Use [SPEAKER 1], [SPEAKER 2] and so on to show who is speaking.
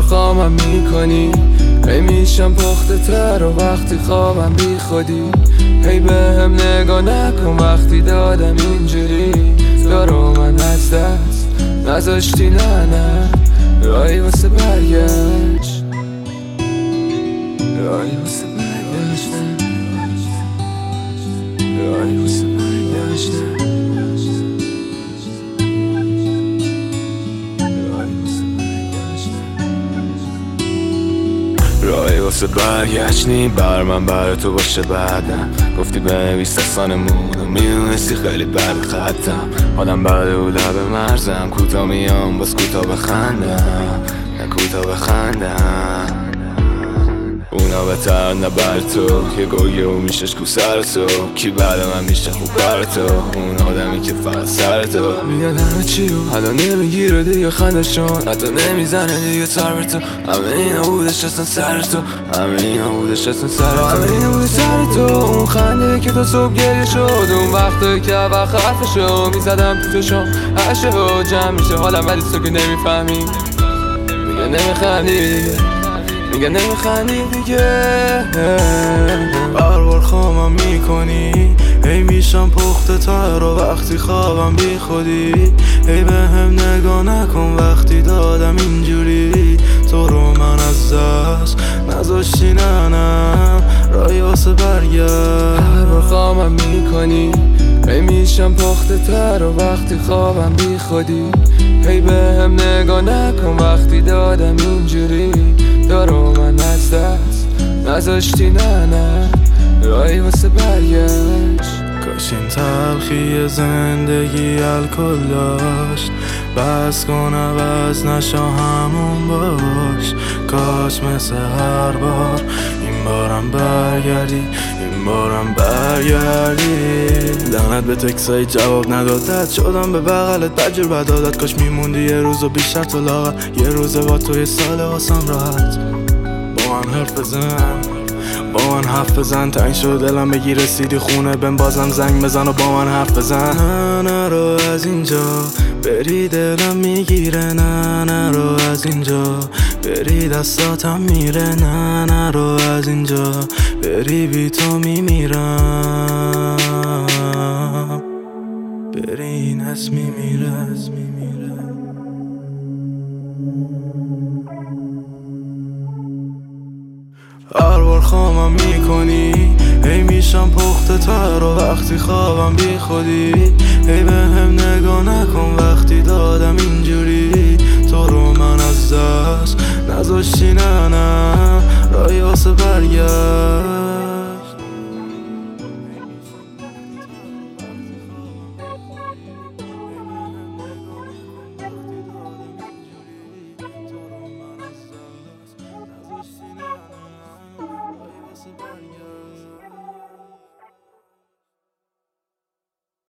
[SPEAKER 1] خامم میکنی، هی میشم پخته تر و وقتی خوابم بی خودی. هی به هم نگاه نکن وقتی دادم اینجوری. دارو من از دست نذاشتی، نه راهی واسه برگشت، راهی واسه برگشت، راهی واسه برگشت، راهی واسه برگشت نی بر من بر تو باشه بعدم. گفتی بنویس دستانمون و میدونستی خیلی بد خطم. آدم بعد او لب مرزم کوتا میام باز کوتا بخندم، نه کوتا بخندم. اونا بهتر نه بر تو که گوگه و میشش کو سر تو. کی بعد من میشه خوب بر تو، اون آدمی که فقط سر تو. میگن همه چی رو حالا نمیگیره دیگه خندشون، حتی نمیزنه دیگه سر بر تو. همه اینا بودش اصلا سر تو، همه اینا بودش اصلا سر تو، همه اینا بودش سر تو. اون خنده که تا صبح گریه شد، اون وقتی که اول خرفشو میزدم تو چشم هشه و جمع میشه حالم، ولی تو که نمیفهمی. میگه نمیخندی دیگه، میگه نمیخندی دیگه.
[SPEAKER 2] بار خامم میکنی، هی میشم پخته تر و وقتی خوابم بی خودی. هی به هم نگاه نکن وقتی دادم اینجوری. تو رو من از دست نذاشتی، نه راهی واسه برگشت.
[SPEAKER 1] بار خامم میکنی، هی میشم پخته تر و وقتی خوابم بی خودی. هی به هم نگاه نکن وقتی دادم اینجوری. دارو من از دست نذاشتی، نه راهی واسه برگشت.
[SPEAKER 2] کاش این تلخی زندگی الکل داشت، بس کن عوض نشا همون باش. کاش مثل هر بار این بارم برگردی، این بارم برگردی. لعنت به تکسایی جواب ندادت، شدم به بغلت بدجور بدادت. کاش میموندی یه روز و بیشتر تو لاغت، یه روز با تو یه سال واسم راحت. با من حرف بزن، با من حرف بزن. تنگ شد دلم بگی رسیدی خونه بهم بازم زنگ بزن و با من حرف بزن. نه رو از اینجا بری دلم میگیره، نه رو از اینجا بری دستاتم میره. نه رو از اینجا بری بی تو میمیرم، بری این حس میمیره. هر بار خامم میکنی، هی میشم پخته تر و وقتی خوابم بی خودی. هی به هم نگاه نکن وقتی دادم اینجوری. تو رو من از دست نذاشتی، نه راهی واسه برگشت.